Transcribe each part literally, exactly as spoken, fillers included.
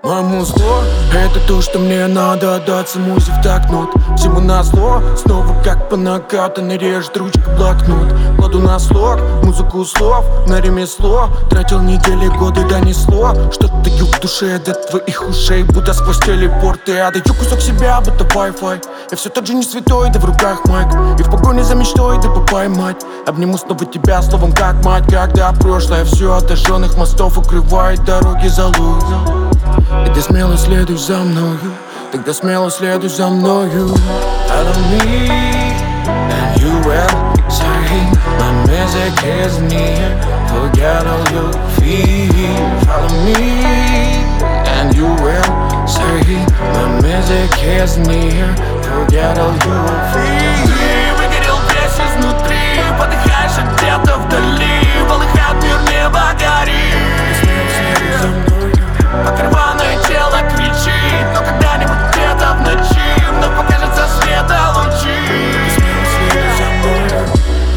Моему зло, это то, что мне надо отдаться музе в так нот. Всему назло, снова как по накатанной режет ручка блокнот. Кладу на слог, музыку слов, на ремесло. Тратил недели, годы, донесло. Что-то ю в душе до твоих ушей, будто сквозь телепорты. Я даю кусок себя, будто Wi-Fi. Я все тот же не святой, да в руках майк. И в погоне за мечтой, да попоймать. Обниму снова тебя словом как мать. Когда прошлое все отожженных мостов укрывает дороги залуй. И ты смело следуй за мною, тогда смело следуй за мною. Follow me, and you will say my music is near. Forget all your fear. Follow me, and you will say my music is near. Forget all your fear. Ты выгорел весь изнутри, подыхаешь где-то вдали. Полыхает мир, небо горит. Ты смело следуй за мною, пока рваное тело кричит. Но когда-нибудь где-то в ночи вновь покажется света лучи. Ты смело следуй за мною.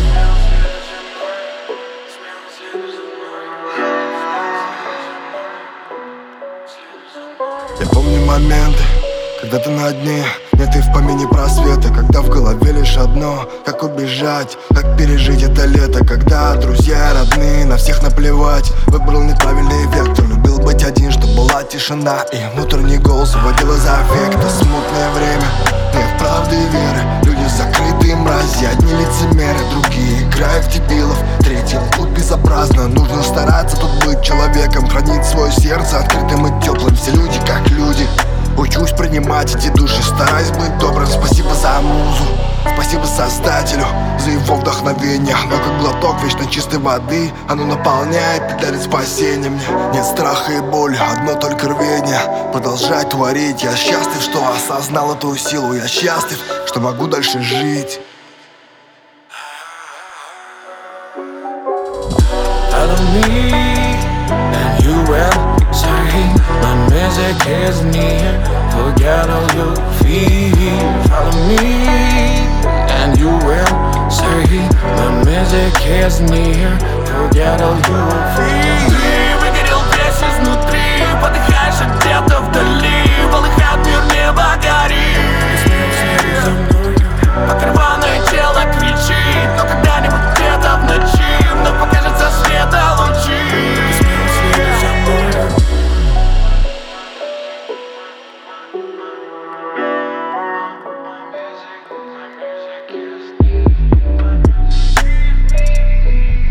Я помню моменты, когда ты на дне, нет и в помине просвета. Когда в голове лишь одно, как убежать, как пережить это лето. Когда друзья родные, на всех наплевать. Выбрал неправильный вектор, любил быть один, чтобы была тишина. И внутренний голос уводил из аффекта. Смутное время, нет правды и веры. Люди закрытые мрази, одни лицемеры, другие играют в дебилов. Третьи лгут безобразно, нужно стараться тут быть человеком. Хранить свое сердце открытым и теплым. Все люди как люди. Учусь принимать эти души, стараюсь быть добрым. Спасибо за музу, спасибо создателю за его вдохновение. Но как глоток вечно чистой воды, оно наполняет и дарит спасение мне. Нет страха и боли, одно только рвение продолжать творить. Я счастлив, что осознал эту силу. Я счастлив, что могу дальше жить. Follow me, and you will say my music is near. Forget all your fear. Follow me, and you will say my music is near. Forget all your fear. Ты выгорел весь изнутри, подыхаешь где-то вдали. Полыхает мир, небо горит. Ты смело следуй за мною, пока рваное тело кричит. Но когда-нибудь где-то в ночи вновь покажется света лучи. Ты смело следуй за мною.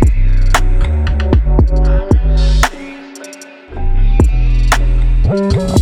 Thank you.